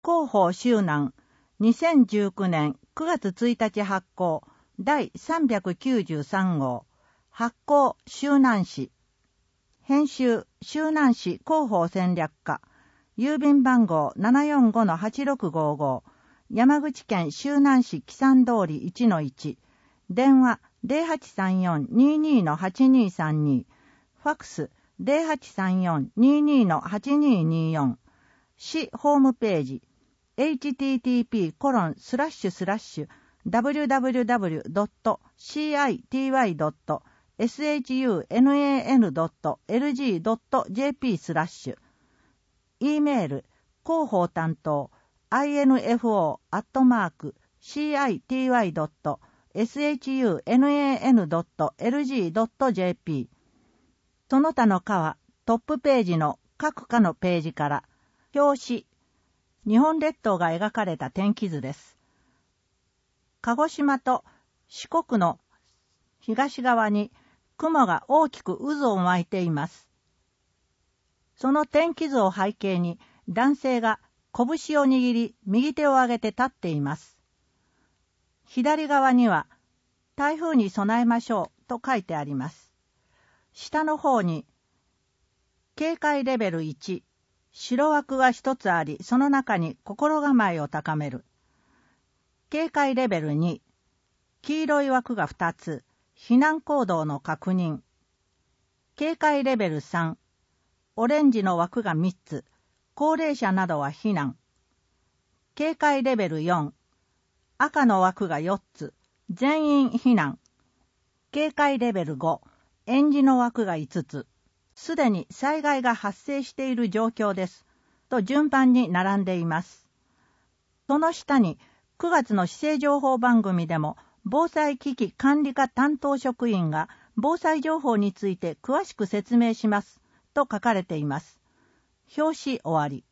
広報周南2019年9月1日発行第393号発行周南市編集周南市広報戦略課郵便番号 745-8655 山口県周南市木山通り 1-1 電話 0834-22-8232 ファックス 0834-22-8224 市ホームページ http://www.city.sunan.lg.jp/ E メール広報担当 info@city.sunan.lg.jp その他の課はトップページの各課のページから表紙日本列島が描かれた天気図です。鹿児島と四国の東側に雲が大きく渦を巻いています。その天気図を背景に男性が拳を握り右手を上げて立っています。左側には台風に備えましょうと書いてあります。下の方に警戒レベル1白枠が一つあり、その中に心構えを高める。警戒レベル2、黄色い枠が2つ、避難行動の確認。警戒レベル3、オレンジの枠が3つ、高齢者などは避難。警戒レベル4、赤の枠が4つ、全員避難。警戒レベル5、えんじの枠が5つ。すでに災害が発生している状況です。と順番に並んでいます。その下に9月の市政情報番組でも防災危機管理課担当職員が防災情報について詳しく説明します。と書かれています。表紙終わり。